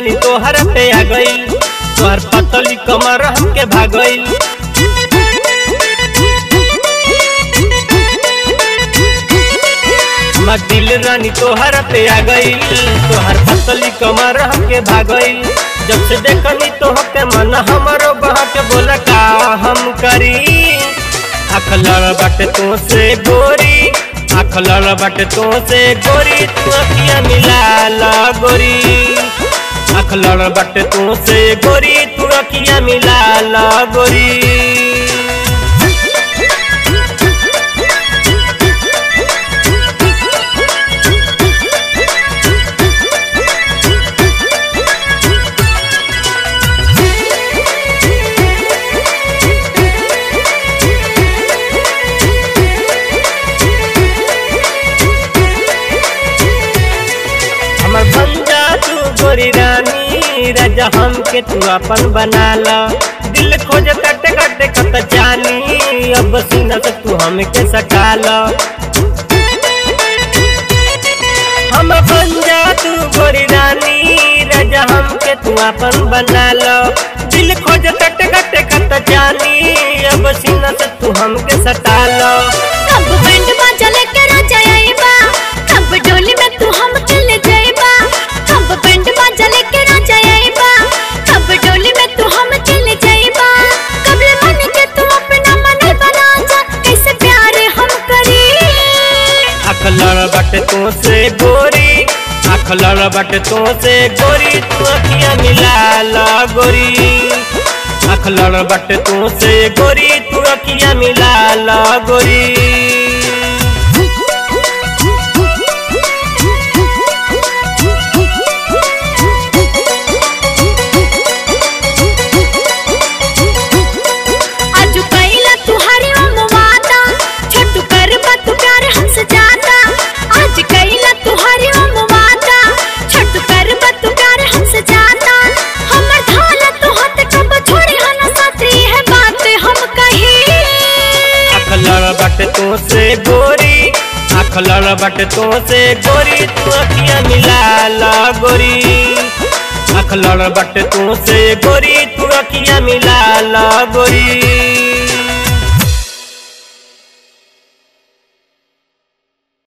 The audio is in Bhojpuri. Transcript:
रानी तोहर पे आ गई, तोहर पतली कमर हमके भागई। हमार दिल रानी तोहर पे आ गई, तोहर पतली कमर हमके भागई। जब से देखनी तोहके मन हमारो बहा के बोला का हम करी। आँख लड़ बाटे तो से गोरी, आँख लड़ बाटे तो से गोरी, तू अखियाँ मिला ला गोरी। आँख लड़ बाटे तो से गोरी, तू अखियाँ मिला ला गोरी। बन जा तू गोरी रानी, राजा हमके तू अपन बना ला। दिल खोज कटे कटे कट जानी, अब सीना से तू हमके सटा ला। हम बन जा तू गोरी रानी, राजा हमके तू अपन बना ला। दिल खोज कटे कटे कट जानी, अब सीना से तू हमके सटा ला। कब बैंड बाजा लेके राजा आईबा, कब डोली में तू हमके ले जाईबा। कब बैंड बाजा लेके राजा आईबा, कब डोली में तू हमके ले जाईबा। कबले मन के तू अपना मन बना जा, कैसे प्यार हम करी। आँख लड़ बाटे तो से गोरी, आँख लड़ बाटे तो से गोरी, तू अखियाँ मिला ला गोरी। आँख लड़ बाटे तो से गोरी, तू अखियाँ मिला ला गोरी। बाटे तो से गोरी, आँख लड़ बाटे तो से गोरी, तू अखियाँ मिला ला गोरी। आँख लड़ बाटे तो से गोरी, तू अखियाँ मिला ला गोरी।